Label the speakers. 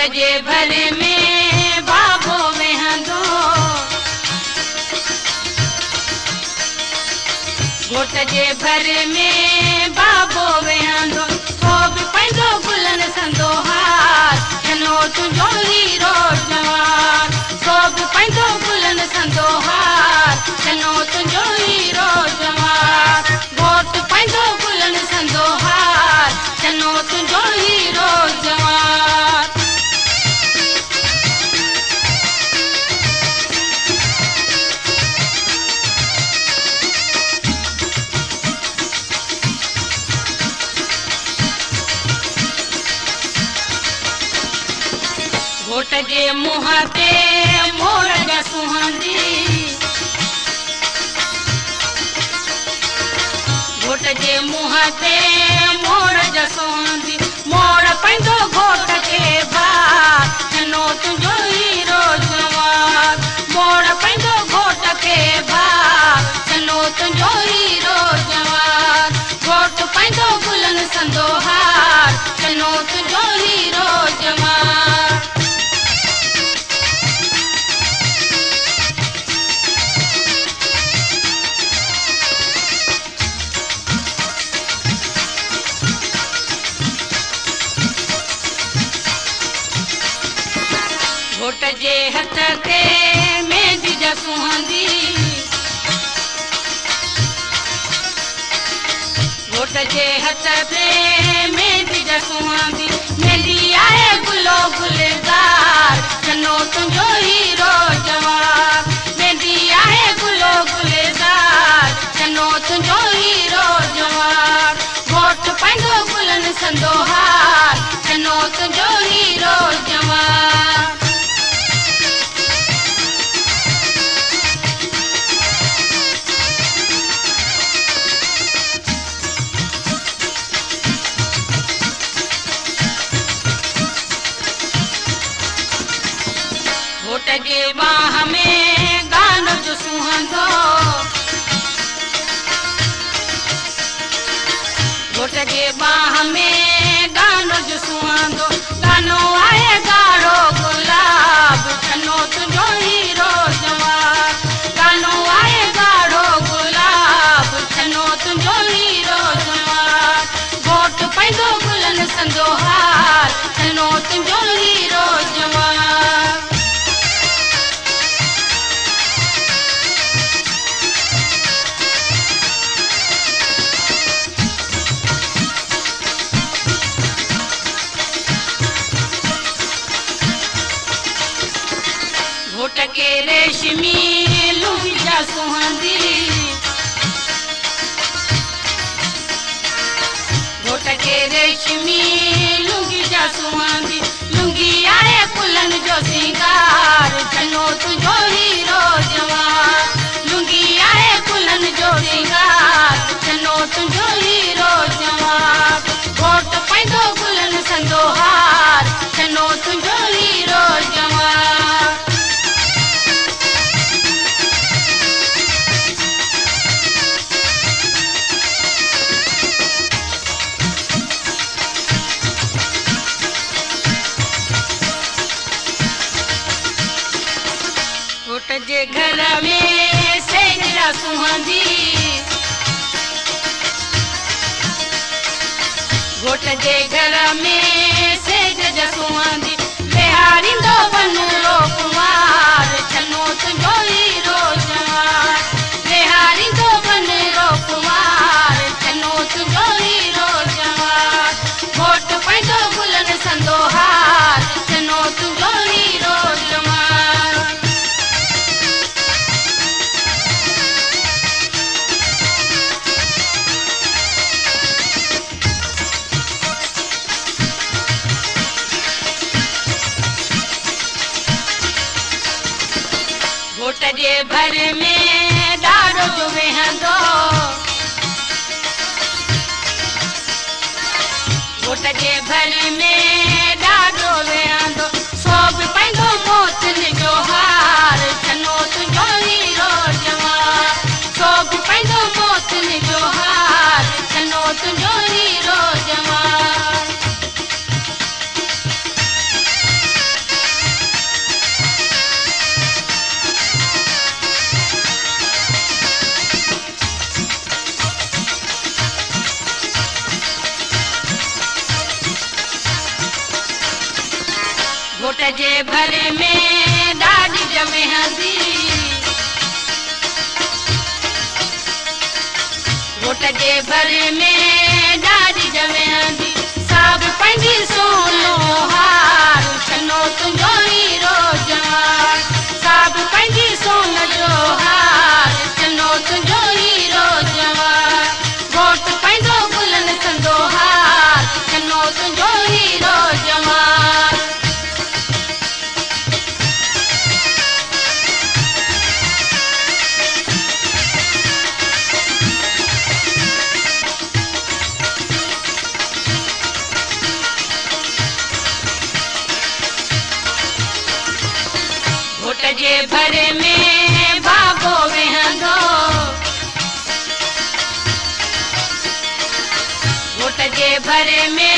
Speaker 1: जे भर में बाबो वेहंदो घोट जे भर में बाबो वेहंदो सो बि पंहिंजो गुलन संदो हार जनो तुंहिंजो हीरो जवान सो बि पंहिंजो गुलन संदो हार जनो तुंहिंजो हीरो जवान घोट पंहिंजो गुलन संदो हार जनो तुंहिंजो हीरो जवान घोट जे मुंह ते मोर जा सुहंदी घोट जे मुंह ते मोर जा सुहंदी मोर पंहिंजो घोट खे भार जनो तुंहिंजो हीरो जवान मोर पंहिंजो घोट खे भार जनो तुंहिंजो हीरो जवान घोट पंहिंजो गुलन संदो हार जनो तुंहिंजो हीरो जवान घोट जे हथ ते मेहंदी जा सुहंदी घोट जे हथ ते मेहंदी जा सुहंदी मेहंदी आहे गुलो गुलज़ार जनो तुंहिंजो हीरो जवान मेहंदी आहे गुलो गुलज़ार जनो तुंहिंजो हीरो जवान घोट पंहिंजो गुलन संदो हार जनो तुंहिंजो हीरो जवान घोट जे बाह में गानो जो सुहंदो घोट जे बाह में गानो जो सुहंदो गानो आहे गाढ़ो गुलाब जनो तुंहिंजो हीरो जवान गानो आहे गाढ़ो गुलाब जनो तुंहिंजो हीरो जवान घोट पंहिंजो गुलन संदो हार जनो तुंहिंजो हीरो जवान घोट के रेशमी लुंगी जा सुहंदी घोट के रेशमी लुंगी जा सुहंदी लुंगी आहे कुलन जो सिंगार जनो तुंहिंजो हीरो जवान लुंगी आहे कुलन जो सिंगार जनो तुंहिंजो हीरो जवान घोट पंहिंजो गुलन संदो हार जनो तुंहिंजो हीरो जवान घोट जे घर में सेजरा सुहंदी घोट जे घर में सेजरा सुहंदी बिहारींदो बनूरो कुमार जनो तुंहिंजो हीरो जवान बिहारींदो बनूरो कुमार जनो तुंहिंजो हीरो जवान घोट पंहिंजो गुलन संदो हार जनो तुंहिंजो हीरो जवान घोट जे भर में ॾाढो जो वेहंदो घोट जे भर में ॾाढो वेहंदो सो बि पंहिंजो मोतन जो हार जनो तुंहिंजो हीरो जवान सो बि पंहिंजो मोतन जो हार जनो तुंहिंजो हीरो जवान जे भरे में ॾाढी जमे हंदी घोट जे भरे में ॾाढी जमे हंदी साब पंहिंजी सोनो हार छनो तुंहिंजो हीरो जवान साब पंहिंजी सोन जो हार छनो तुंहिंजो हीरो जवान घोट पंहिंजो गुलनि संदो हार छनो तुंहिंजो हीरो जवान घोट जे भरे में बाबो वेहंदो घोट जे भरे में